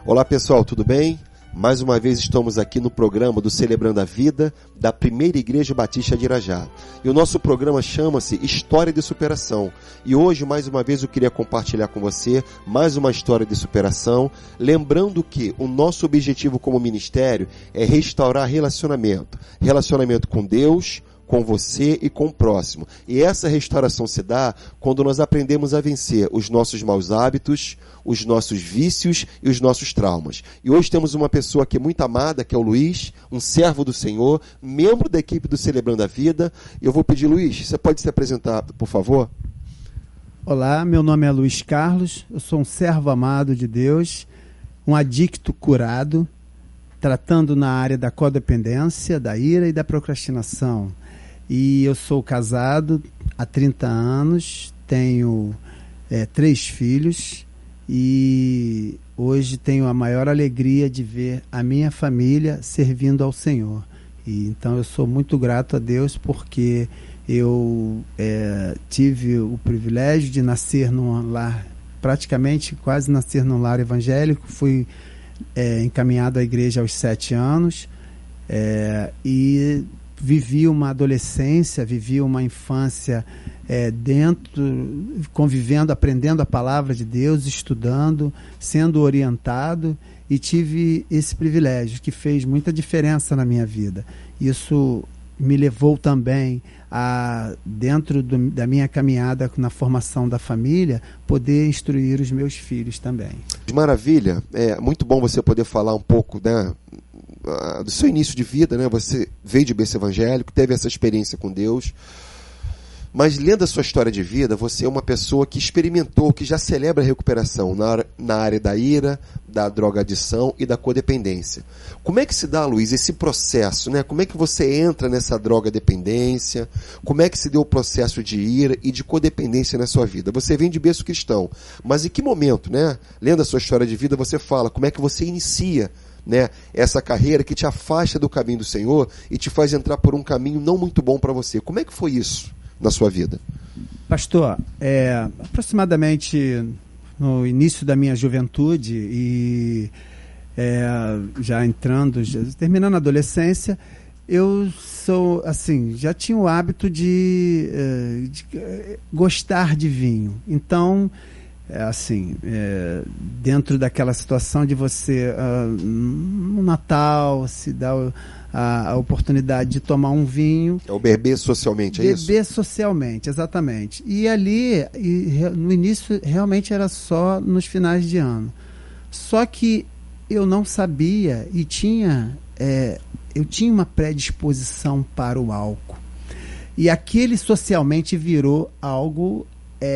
Olá pessoal, tudo bem? Mais uma vez estamos aqui no programa do Celebrando a Vida da Primeira Igreja Batista de Irajá. E o nosso programa chama-se História de Superação. E hoje, mais uma vez, eu queria compartilhar com você mais uma história de superação, lembrando que o nosso objetivo como ministério é restaurar relacionamento. Relacionamento com Deus, com você e com o próximo. E essa restauração se dá quando nós aprendemos a vencer os nossos maus hábitos, os nossos vícios e os nossos traumas. E hoje temos uma pessoa aqui muito amada, que é o Luiz, um servo do Senhor, membro da equipe do Celebrando a Vida. Eu vou pedir, Luiz, você pode se apresentar, por favor? Olá, meu nome é Luiz Carlos, eu sou um servo amado de Deus, um adicto curado, tratando na área da codependência, da ira e da procrastinação. E eu sou casado há 30 anos, tenho 3 filhos e hoje tenho a maior alegria de ver a minha família servindo ao Senhor. E então eu sou muito grato a Deus porque eu tive o privilégio de nascer num lar, praticamente quase nascer num lar evangélico, fui encaminhado à igreja aos 7 anos e vivi uma adolescência, vivi uma infância convivendo, aprendendo a palavra de Deus, estudando, sendo orientado, e tive esse privilégio que fez muita diferença na minha vida. Isso me levou também a, dentro da minha caminhada na formação da família, poder instruir os meus filhos também. Maravilha, é muito bom você poder falar um pouco, né, do seu início de vida, né? Você veio de berço evangélico, teve essa experiência com Deus, mas lendo a sua história de vida, você é uma pessoa que experimentou, que já celebra a recuperação na área da ira, da drogadição e da codependência. Como é que se dá, Luiz, esse processo, né? Como é que você entra nessa drogadependência? Como é que se deu o processo de ira e de codependência na sua vida? Você vem de berço cristão, mas em que momento, né? Lendo a sua história de vida, você fala como é que você inicia, né, essa carreira que te afasta do caminho do Senhor e te faz entrar por um caminho não muito bom para você. Como é que foi isso na sua vida? Pastor, aproximadamente no início da minha juventude e terminando a adolescência, eu sou assim, já tinha o hábito de gostar de vinho. Então, dentro daquela situação de você, no Natal, se dá a oportunidade de tomar um vinho. É o beber socialmente, é isso? Beber socialmente, exatamente. E ali, no início, realmente era só nos finais de ano. Só que eu não sabia e eu tinha uma predisposição para o álcool. E aquele socialmente virou algo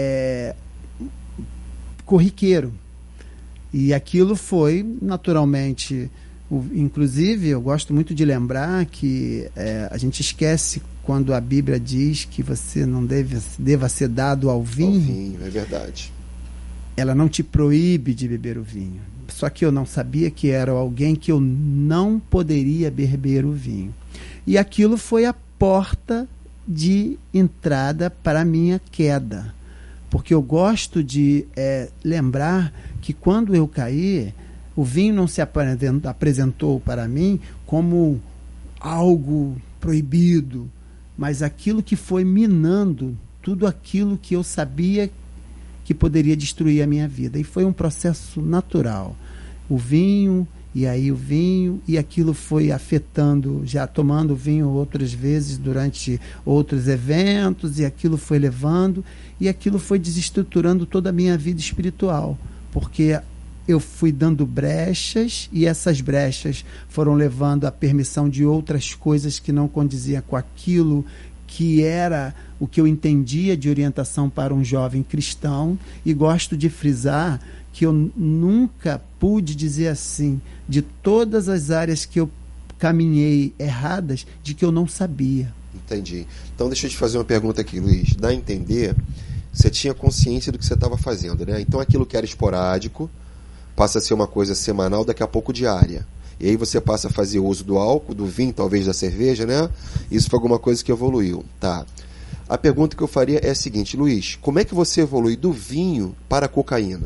corriqueiro. E aquilo foi naturalmente, inclusive eu gosto muito de lembrar que a gente esquece quando a Bíblia diz que você não deva ser dado ao vinho. Ao vinho, é verdade. Ela não te proíbe de beber o vinho. Só que eu não sabia que era alguém que eu não poderia beber o vinho. E aquilo foi a porta de entrada para a minha queda. Porque eu gosto de lembrar que quando eu caí, o vinho não se apresentou para mim como algo proibido, mas aquilo que foi minando tudo aquilo que eu sabia que poderia destruir a minha vida. E foi um processo natural. O vinho, e aquilo foi afetando, já tomando vinho outras vezes durante outros eventos, e aquilo foi levando, e aquilo foi desestruturando toda a minha vida espiritual, porque eu fui dando brechas, e essas brechas foram levando à permissão de outras coisas que não condiziam com aquilo que era o que eu entendia de orientação para um jovem cristão. E gosto de frisar que eu nunca pude dizer assim, de todas as áreas que eu caminhei erradas, de que eu não sabia. Entendi. Então deixa eu te fazer uma pergunta aqui, Luiz. Dá a entender, você tinha consciência do que você estava fazendo, né? Então aquilo que era esporádico passa a ser uma coisa semanal, daqui a pouco diária. E aí você passa a fazer uso do álcool, do vinho, talvez da cerveja, né? Isso foi alguma coisa que evoluiu. Tá. A pergunta que eu faria é a seguinte, Luiz, como é que você evolui do vinho para a cocaína?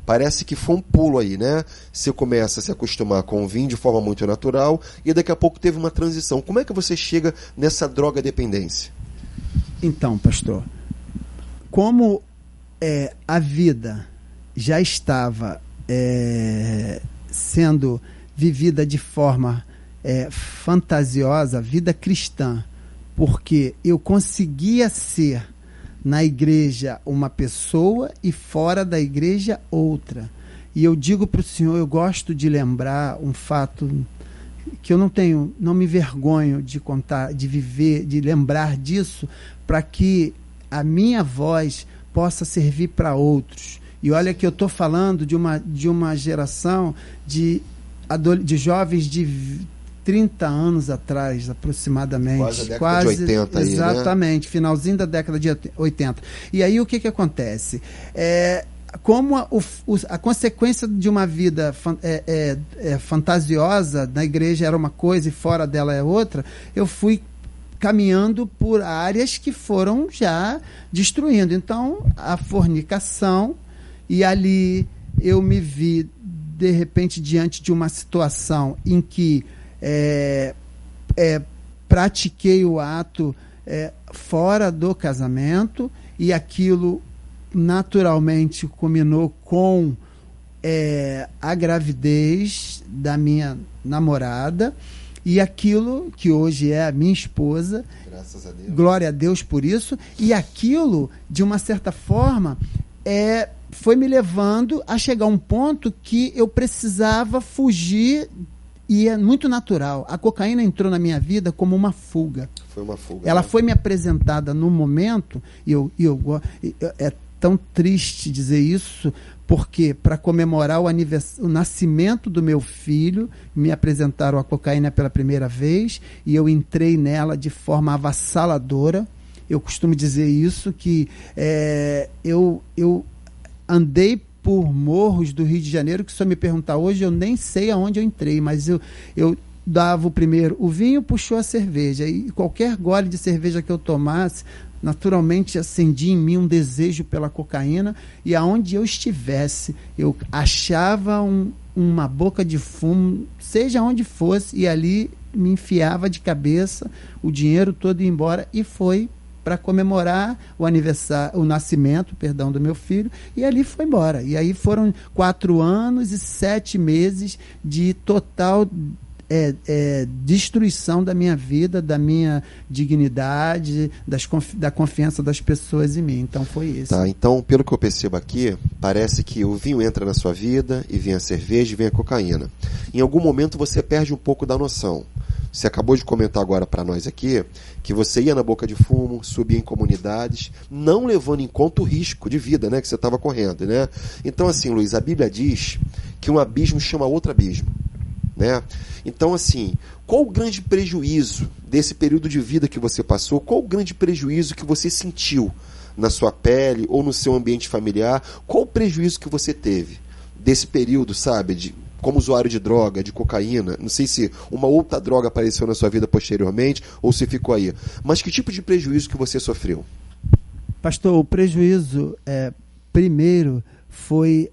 Parece que foi um pulo aí, né? Você começa a se acostumar com o vinho de forma muito natural e daqui a pouco teve uma transição. Como é que você chega nessa droga dependência? Então, pastor, como a vida já estava sendo vivida de forma fantasiosa, vida cristã, porque eu conseguia ser na igreja uma pessoa e fora da igreja outra. E eu digo para o senhor, eu gosto de lembrar um fato que eu não me vergonho de contar, de viver, de lembrar disso, para que a minha voz possa servir para outros. E olha que eu estou falando de uma geração de jovens de 30 anos atrás, aproximadamente. Quase a década de 80 aí, exatamente, né? Finalzinho da década de 80. E aí o que acontece? Como a consequência de uma vida fantasiosa, na igreja era uma coisa e fora dela é outra, eu fui caminhando por áreas que foram já destruindo. Então, a fornicação, e ali eu me vi, de repente, diante de uma situação em que pratiquei o ato fora do casamento, e aquilo naturalmente culminou com a gravidez da minha namorada, e aquilo que hoje é a minha esposa, graças a Deus, glória a Deus por isso, e aquilo, de uma certa forma, foi me levando a chegar a um ponto que eu precisava fugir. E é muito natural. A cocaína entrou na minha vida como uma fuga. Foi uma fuga. Ela né? foi me apresentada no momento, é tão triste dizer isso, porque para comemorar o nascimento do meu filho, me apresentaram a cocaína pela primeira vez, e eu entrei nela de forma avassaladora. Eu costumo dizer isso, que eu andei por morros do Rio de Janeiro, que se eu me perguntar hoje, eu nem sei aonde eu entrei, mas eu dava o vinho, puxou a cerveja, e qualquer gole de cerveja que eu tomasse, naturalmente acendia em mim um desejo pela cocaína, e aonde eu estivesse, eu achava uma boca de fumo, seja onde fosse, e ali me enfiava de cabeça, o dinheiro todo ia embora, e foi para comemorar o nascimento do meu filho, e ali foi embora. E aí foram 4 anos e 7 meses de total destruição da minha vida, da minha dignidade, da confiança das pessoas em mim. Então foi isso. Tá, então, pelo que eu percebo aqui, parece que o vinho entra na sua vida, e vem a cerveja, e vem a cocaína. Em algum momento você perde um pouco da noção. Você acabou de comentar agora para nós aqui que você ia na boca de fumo, subia em comunidades, não levando em conta o risco de vida, né, que você estava correndo, né? Então, assim, Luiz, a Bíblia diz que um abismo chama outro abismo, né? Então, assim, qual o grande prejuízo desse período de vida que você passou? Qual o grande prejuízo que você sentiu na sua pele ou no seu ambiente familiar? Qual o prejuízo que você teve desse período, sabe, como usuário de droga, de cocaína? Não sei se uma outra droga apareceu na sua vida posteriormente ou se ficou aí. Mas que tipo de prejuízo que você sofreu? Pastor, o prejuízo, primeiro, foi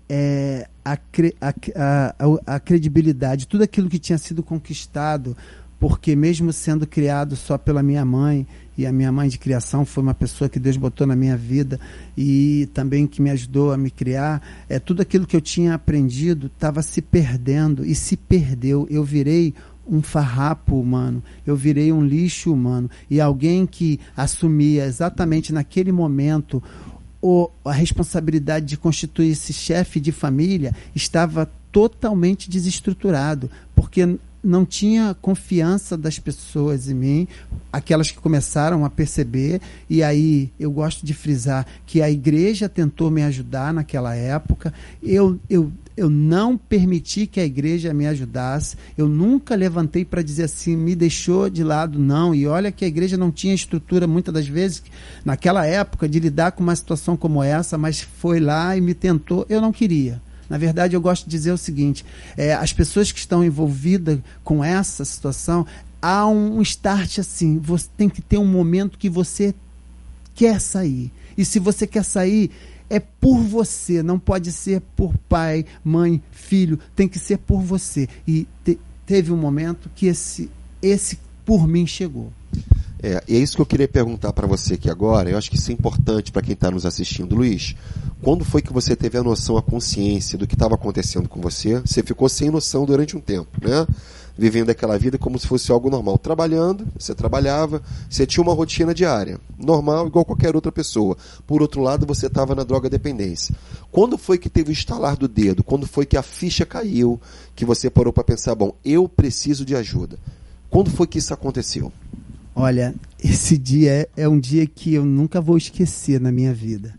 a credibilidade, tudo aquilo que tinha sido conquistado, porque mesmo sendo criado só pela minha mãe, e a minha mãe de criação foi uma pessoa que Deus botou na minha vida e também que me ajudou a me criar, tudo aquilo que eu tinha aprendido estava se perdendo, e se perdeu. Eu virei um farrapo humano, eu virei um lixo humano, e alguém que assumia exatamente naquele momento a responsabilidade de constituir esse chefe de família estava totalmente desestruturado, porque não tinha confiança das pessoas em mim, aquelas que começaram a perceber. E aí eu gosto de frisar que a igreja tentou me ajudar naquela época. Eu não permiti que a igreja me ajudasse, eu nunca levantei para dizer assim, me deixou de lado, não. E olha que a igreja não tinha estrutura, muitas das vezes, naquela época, de lidar com uma situação como essa, mas foi lá e me tentou, eu não queria. Na verdade, eu gosto de dizer o seguinte, as pessoas que estão envolvidas com essa situação, há um start assim, você tem que ter um momento que você quer sair. E se você quer sair, é por você, não pode ser por pai, mãe, filho, tem que ser por você. E teve um momento que esse por mim chegou. E é isso que eu queria perguntar para você aqui agora. Eu acho que isso é importante para quem está nos assistindo. Luiz, quando foi que você teve a noção, a consciência do que estava acontecendo com você? Você ficou sem noção durante um tempo, né? Vivendo aquela vida como se fosse algo normal. Trabalhando, você trabalhava, você tinha uma rotina diária, normal, igual qualquer outra pessoa. Por outro lado, você estava na droga-dependência. Quando foi que teve o estalar do dedo? Quando foi que a ficha caiu? Que você parou para pensar, bom, eu preciso de ajuda. Quando foi que isso aconteceu? Olha, esse dia é um dia que eu nunca vou esquecer na minha vida.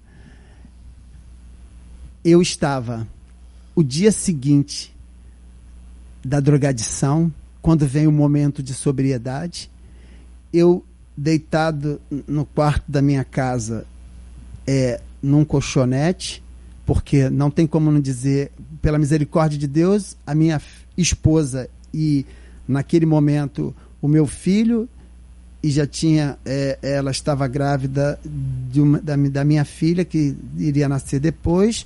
Eu estava, o dia seguinte da drogadição, quando vem o momento de sobriedade, eu deitado no quarto da minha casa, num colchonete, porque não tem como não dizer, pela misericórdia de Deus, a minha esposa e, naquele momento, o meu filho, e já tinha, ela estava grávida da minha filha, que iria nascer depois.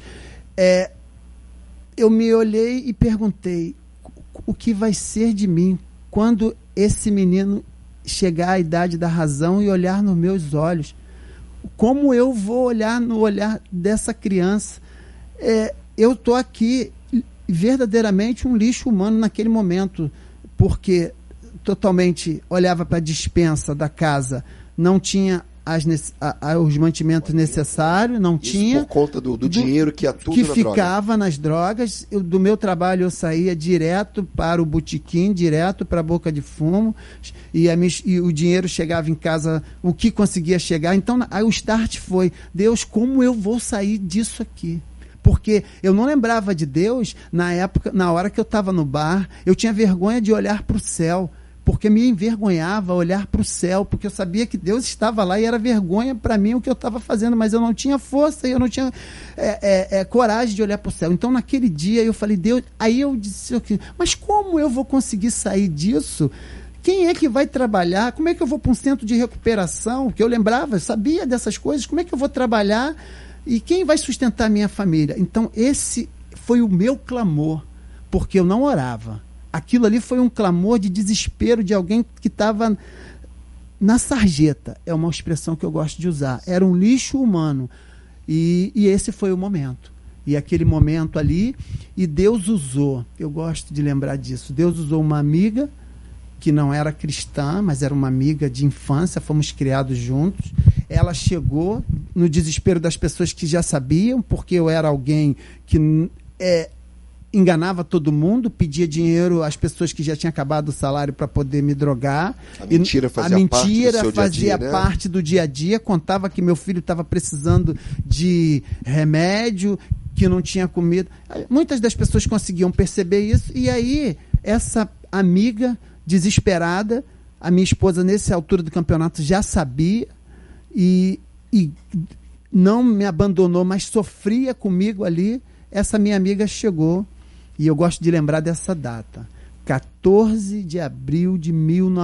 Eu me olhei e perguntei, o que vai ser de mim quando esse menino chegar à idade da razão e olhar nos meus olhos? Como eu vou olhar no olhar dessa criança? Eu estou aqui verdadeiramente um lixo humano naquele momento, porque totalmente olhava para a despensa da casa, não tinha os mantimentos necessários, não isso tinha. Por conta do dinheiro que ia tudo que na ficava droga. Nas drogas. Do meu trabalho eu saía direto para o botequim, direto para a boca de fumo, e o dinheiro chegava em casa, o que conseguia chegar. Então aí o start foi, Deus, como eu vou sair disso aqui? Porque eu não lembrava de Deus na época, na hora que eu estava no bar, eu tinha vergonha de olhar para o céu, porque me envergonhava olhar para o céu, porque eu sabia que Deus estava lá e era vergonha para mim o que eu estava fazendo, mas eu não tinha força e eu não tinha coragem de olhar para o céu. Então naquele dia eu falei, Deus, aí eu disse, mas como eu vou conseguir sair disso? Quem é que vai trabalhar? Como é que eu vou para um centro de recuperação? Que eu lembrava, sabia dessas coisas, como é que eu vou trabalhar? E quem vai sustentar a minha família? Então esse foi o meu clamor, porque eu não orava. Aquilo ali foi um clamor de desespero de alguém que estava na sarjeta. É uma expressão que eu gosto de usar. Era um lixo humano. E esse foi o momento. E aquele momento ali, e Deus usou, eu gosto de lembrar disso, Deus usou uma amiga que não era cristã, mas era uma amiga de infância, fomos criados juntos. Ela chegou no desespero das pessoas que já sabiam, porque eu era alguém que enganava todo mundo, pedia dinheiro às pessoas que já tinham acabado o salário para poder me drogar. A mentira fazia parte do dia a dia, contava que meu filho estava precisando de remédio, que não tinha comida. Muitas das pessoas conseguiam perceber isso, e aí essa amiga desesperada, a minha esposa nessa altura do campeonato já sabia e não me abandonou, mas sofria comigo ali. Essa minha amiga chegou, e eu gosto de lembrar dessa data, 14 de abril de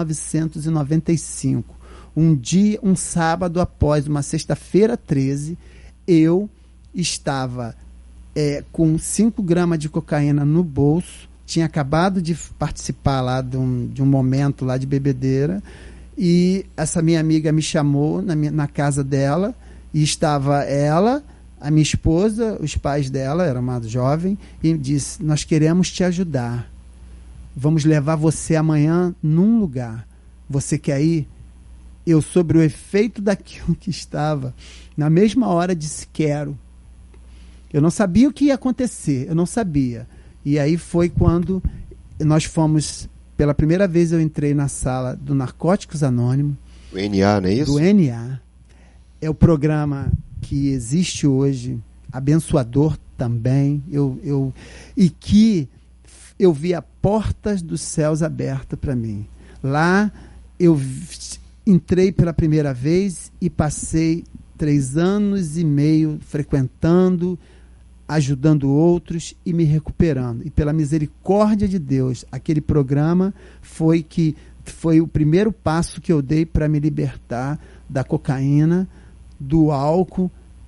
1995, um sábado após uma sexta-feira 13, eu estava com 5 gramas de cocaína no bolso, tinha acabado de participar lá de um momento lá de bebedeira, e essa minha amiga me chamou na casa dela, e estava ela, a minha esposa, os pais dela, era uma jovem, e disse, nós queremos te ajudar, vamos levar você amanhã num lugar, você quer ir? Eu, sobre o efeito daquilo que estava, na mesma hora disse, quero. Eu não sabia o que ia acontecer, eu não sabia. E aí foi quando nós fomos, pela primeira vez eu entrei na sala do Narcóticos Anônimos. Do NA, não é isso? Do NA. É o programa que existe hoje, abençoador também, e que eu via portas dos céus abertas para mim. Lá eu entrei pela primeira vez e passei 3 anos e meio frequentando, ajudando outros e me recuperando. E pela misericórdia de Deus, aquele programa foi o primeiro passo que eu dei para me libertar da cocaína, do álcool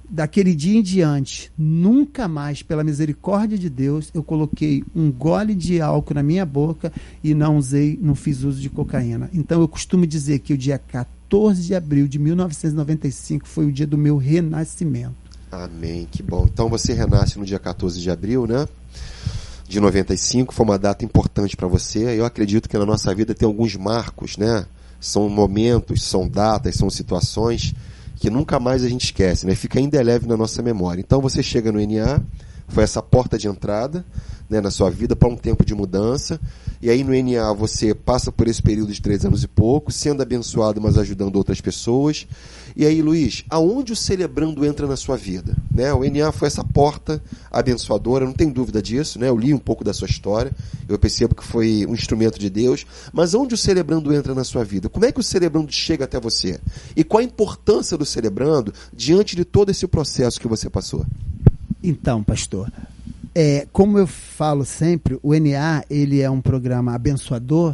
daquele dia em diante, nunca mais, pela misericórdia de Deus, eu coloquei um gole de álcool na minha boca e não fiz uso de cocaína. Então eu costumo dizer que o dia 14 de abril de 1995 foi o dia do meu renascimento. Amém, que bom. Então você renasce no dia 14 de abril, né? De 95, foi uma data importante para você. Eu acredito que na nossa vida tem alguns marcos, né? São momentos, são datas, são situações que nunca mais a gente esquece, né? Fica indelével na nossa memória. Então você chega no NA, foi essa porta de entrada, né, na sua vida para um tempo de mudança, e aí no NA você passa por esse período de 3 anos e pouco, sendo abençoado, mas ajudando outras pessoas. E aí, Luiz, aonde o Celebrando entra na sua vida? Né? O NA foi essa porta abençoadora, não tem dúvida disso, né? Eu li um pouco da sua história, eu percebo que foi um instrumento de Deus, mas onde o Celebrando entra na sua vida? Como é que o Celebrando chega até você? E qual a importância do Celebrando diante de todo esse processo que você passou? Então, pastor, como eu falo sempre, o NA ele é um programa abençoador.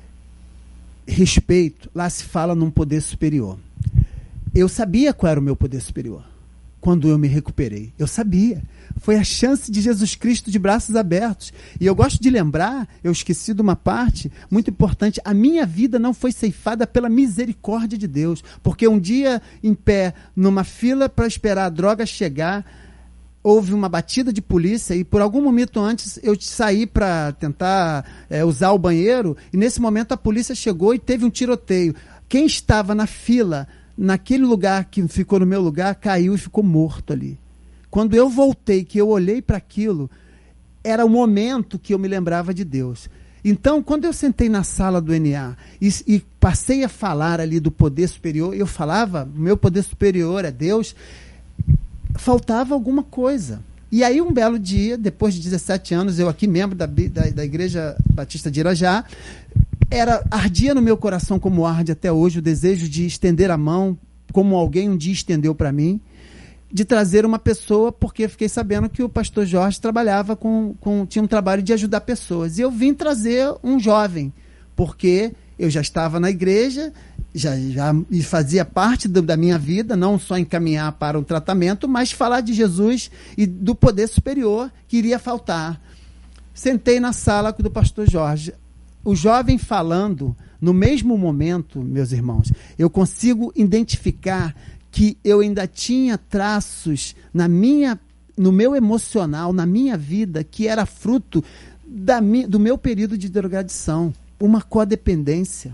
Respeito, lá se fala num poder superior. Eu sabia qual era o meu poder superior quando eu me recuperei. Eu sabia. Foi a chance de Jesus Cristo de braços abertos. E eu gosto de lembrar, eu esqueci de uma parte muito importante, a minha vida não foi ceifada pela misericórdia de Deus. Porque um dia, em pé, numa fila para esperar a droga chegar, houve uma batida de polícia e por algum momento antes eu saí para tentar usar o banheiro e nesse momento a polícia chegou e teve um tiroteio. Quem estava na fila, naquele lugar que ficou no meu lugar, caiu e ficou morto ali. Quando eu voltei, que eu olhei para aquilo, era o momento que eu me lembrava de Deus. Então, quando eu sentei na sala do NA e passei a falar ali do poder superior, eu falava, meu poder superior é Deus, faltava alguma coisa. E aí um belo dia, depois de 17 anos, eu aqui, membro da Igreja Batista de Irajá, ardia no meu coração, como arde até hoje, o desejo de estender a mão, como alguém um dia estendeu para mim, de trazer uma pessoa, porque fiquei sabendo que o pastor Jorge trabalhava tinha um trabalho de ajudar pessoas. E eu vim trazer um jovem, porque eu já estava na igreja, já fazia parte da minha vida, não só encaminhar para um tratamento, mas falar de Jesus e do poder superior que iria faltar. Sentei na sala do pastor Jorge. O jovem falando, no mesmo momento, meus irmãos, eu consigo identificar que eu ainda tinha traços no meu emocional, na minha vida, que era fruto do meu período de drogadição, uma codependência.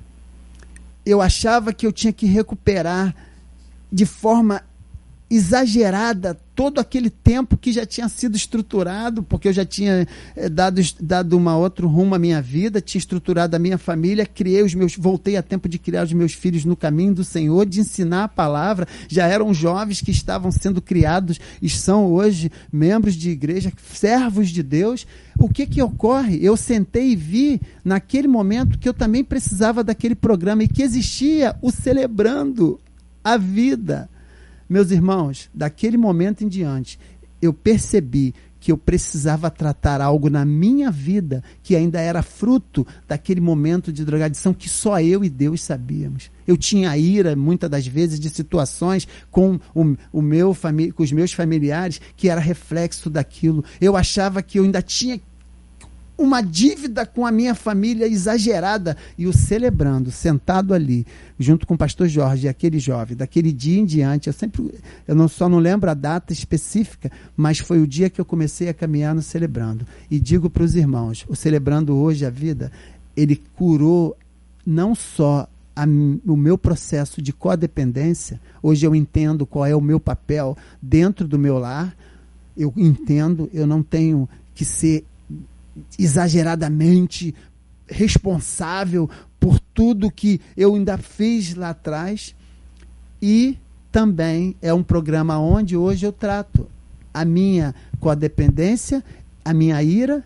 Eu achava que eu tinha que recuperar de forma exagerada todo aquele tempo que já tinha sido estruturado, porque eu já tinha dado uma outro rumo à minha vida, tinha estruturado a minha família, voltei a tempo de criar os meus filhos no caminho do Senhor, de ensinar a palavra. Já eram jovens que estavam sendo criados e são hoje membros de igreja, servos de Deus. O que ocorre? Eu sentei e vi naquele momento que eu também precisava daquele programa e que existia o Celebrando a Vida. Meus irmãos, daquele momento em diante, eu percebi que eu precisava tratar algo na minha vida que ainda era fruto daquele momento de drogadição que só eu e Deus sabíamos. Eu tinha ira, muitas das vezes, de situações com com os meus familiares, que era reflexo daquilo. Eu achava que eu ainda tinha uma dívida com a minha família exagerada, e o Celebrando, sentado ali, junto com o pastor Jorge e aquele jovem, daquele dia em diante, eu só não lembro a data específica, mas foi o dia que eu comecei a caminhar no Celebrando. E digo para os irmãos, o Celebrando hoje a vida, ele curou não só o meu processo de codependência. Hoje eu entendo qual é o meu papel dentro do meu lar, eu entendo, eu não tenho que ser exageradamente responsável por tudo que eu ainda fiz lá atrás. E também é um programa onde hoje eu trato a minha codependência, a minha ira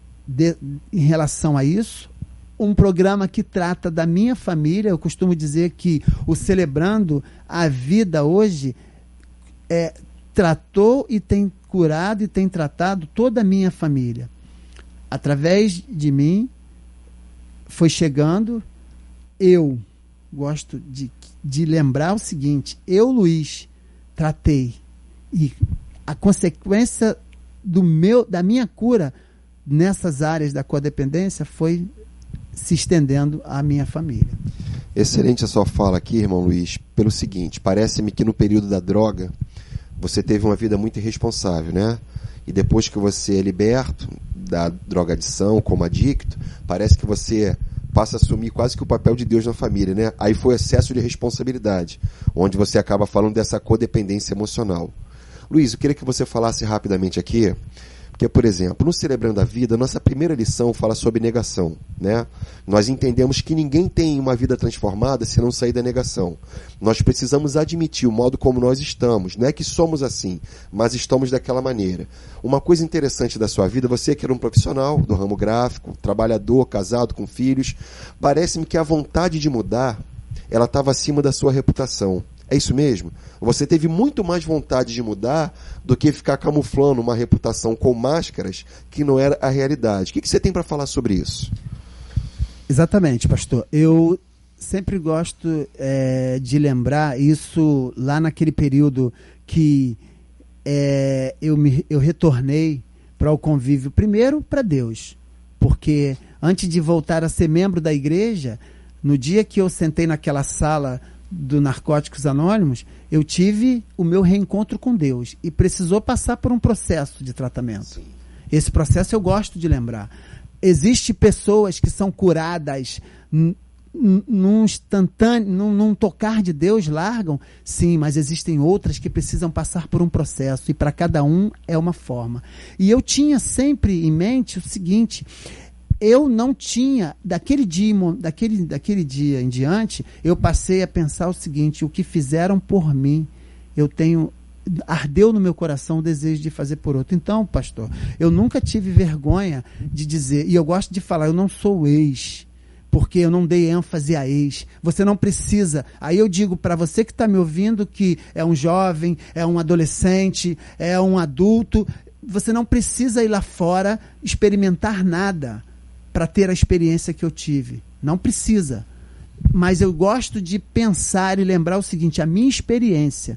em relação a isso. Um programa que trata da minha família. Eu costumo dizer que o Celebrando a Vida hoje tratou e tem curado e tem tratado toda a minha família. Através de mim, foi chegando. Eu gosto de lembrar o seguinte: eu, Luiz, tratei E a consequência da minha cura nessas áreas da codependência foi se estendendo à minha família. Excelente a sua fala aqui, irmão Luiz, pelo seguinte: parece-me que no período da droga você teve uma vida muito irresponsável, né? E depois que você é liberto da drogadição como adicto, parece que você passa a assumir quase que o papel de Deus na família, né? Aí foi excesso de responsabilidade, onde você acaba falando dessa codependência emocional. Luiz, eu queria que você falasse rapidamente aqui, porque, por exemplo, no Celebrando a Vida, nossa primeira lição fala sobre negação, né? Nós entendemos que ninguém tem uma vida transformada se não sair da negação. Nós precisamos admitir o modo como nós estamos. Não é que somos assim, mas estamos daquela maneira. Uma coisa interessante da sua vida, você que era um profissional do ramo gráfico, trabalhador, casado, com filhos, parece-me que a vontade de mudar, ela estava acima da sua reputação. É isso mesmo? Você teve muito mais vontade de mudar do que ficar camuflando uma reputação com máscaras que não era a realidade. O que você tem para falar sobre isso? Exatamente, pastor. Eu sempre gosto de lembrar isso lá naquele período que eu retornei para o convívio, primeiro para Deus, porque antes de voltar a ser membro da igreja, no dia que eu sentei naquela sala do Narcóticos Anônimos, eu tive o meu reencontro com Deus e precisou passar por um processo de tratamento. Sim. Esse processo eu gosto de lembrar. Existem pessoas que são curadas num instantâneo, num tocar de Deus, largam? Sim, mas existem outras que precisam passar por um processo e para cada um é uma forma. E eu tinha sempre em mente o seguinte: eu não tinha, daquele dia em diante, eu passei a pensar o seguinte: o que fizeram por mim, ardeu no meu coração o desejo de fazer por outro. Então, pastor, eu nunca tive vergonha de dizer, e eu gosto de falar, eu não sou ex, porque eu não dei ênfase a ex. Você não precisa. Aí eu digo para você que está me ouvindo, que é um jovem, é um adolescente, é um adulto, você não precisa ir lá fora experimentar nada para ter a experiência que eu tive. Não precisa. Mas eu gosto de pensar e lembrar o seguinte: a minha experiência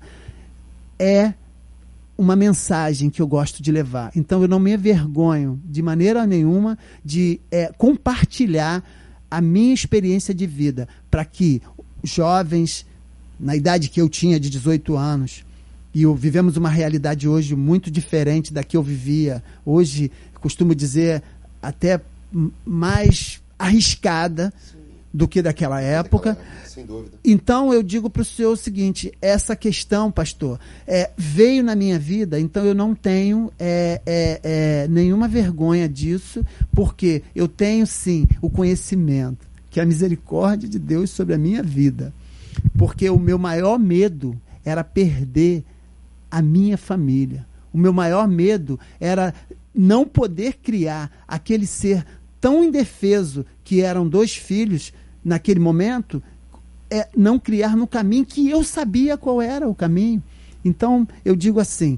é uma mensagem que eu gosto de levar. Então eu não me envergonho de maneira nenhuma de compartilhar a minha experiência de vida, para que jovens, na idade que eu tinha, de 18 anos, e vivemos uma realidade hoje muito diferente da que eu vivia. Hoje, costumo dizer, até mais arriscada. Sim. Do que daquela época. Sem dúvida. Então eu digo para o senhor o seguinte: essa questão, pastor, veio na minha vida, então eu não tenho nenhuma vergonha disso, porque eu tenho sim o conhecimento, que é a misericórdia de Deus sobre a minha vida, porque o meu maior medo era perder a minha família. O meu maior medo era não poder criar aquele ser tão indefeso que eram 2 filhos naquele momento, não criar no caminho que eu sabia qual era o caminho. Então eu digo assim,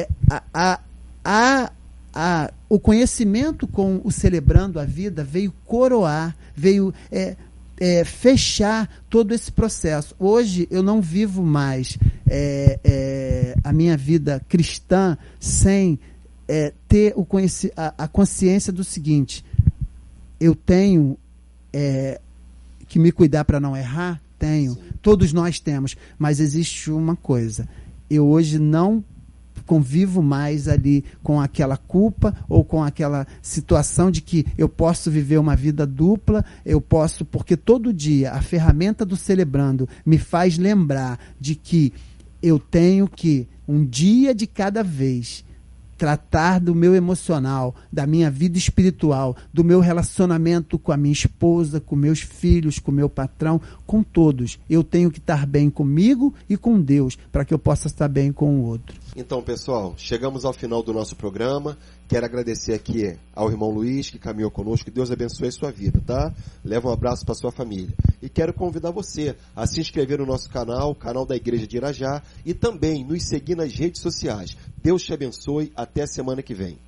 o conhecimento com o Celebrando a Vida veio coroar, veio fechar todo esse processo. Hoje eu não vivo mais a minha vida cristã sem ter a consciência do seguinte: eu tenho que me cuidar para não errar? Tenho. Sim. Todos nós temos. Mas existe uma coisa: eu hoje não convivo mais ali com aquela culpa ou com aquela situação de que eu posso viver uma vida dupla, porque todo dia a ferramenta do Celebrando me faz lembrar de que eu tenho que, um dia de cada vez, tratar do meu emocional, da minha vida espiritual, do meu relacionamento com a minha esposa, com meus filhos, com meu patrão, com todos. Eu tenho que estar bem comigo e com Deus, para que eu possa estar bem com o outro. Então, pessoal, chegamos ao final do nosso programa. Quero agradecer aqui ao irmão Luiz, que caminhou conosco. Que Deus abençoe a sua vida, tá? Leva um abraço para sua família. E quero convidar você a se inscrever no nosso canal, o canal da Igreja de Irajá, e também nos seguir nas redes sociais. Deus te abençoe. Até a semana que vem.